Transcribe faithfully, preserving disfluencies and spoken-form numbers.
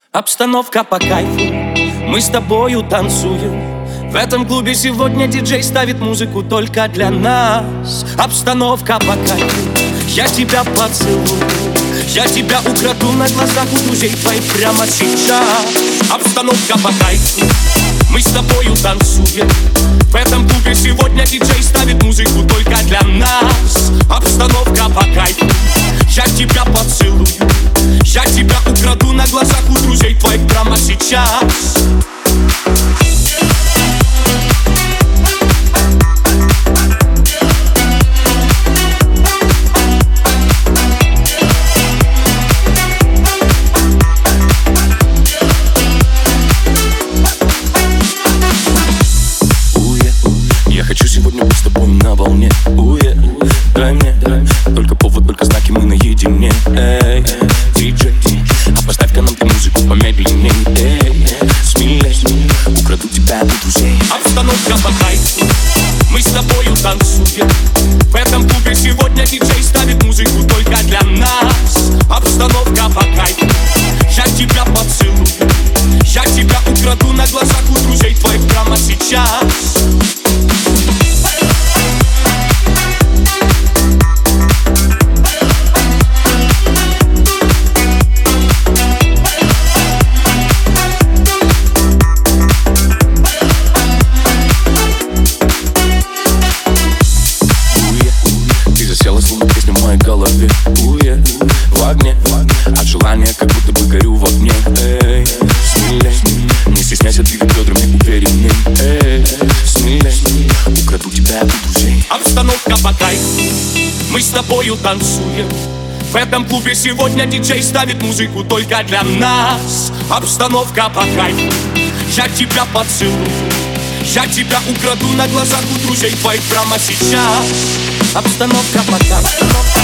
Обстановка по кайфу, мы с тобою танцуем. В этом клубе сегодня диджей ставит музыку только для нас. Обстановка по кайфу, я тебя поцелую, я тебя украду на глазах у друзей твоих прямо сейчас. Обстановка по кайфу, мы с тобою танцуем. В этом клубе сегодня диджей ставит музыку только для нас. Обстановка по кайфу, я тебя поцелую, я тебя украду на глазах у друзей твоих прямо сейчас. Я хочу сегодня быть с тобой на волне. Уе, дай мне, только повод, только знаки, мы наедине. Эй, диджей, а поставь-ка нам ты музыку помедленней. Эй, смелей, украду тебя у друзей. Обстановка по кайфу, мы с тобою танцуем. В этом клубе сегодня диджей ставит музыку только для нас. Обстановка по кайфу, я тебя поцелую, я тебя украду на глазах у друзей твоих прямо сейчас. Голове, уе, в огне, от желания, как будто бы горю в огне. Эй, смелей, не стесняйся двигать бедрами уверенней. Эй, смелей, украду тебя у друзей. Обстановка по кайфу, мы с тобою танцуем. В этом клубе сегодня диджей ставит музыку только для нас. Обстановка по кайфу, я тебя поцелую, я тебя украду на глазах у друзей твоих прямо сейчас. Обстановка по кайфу.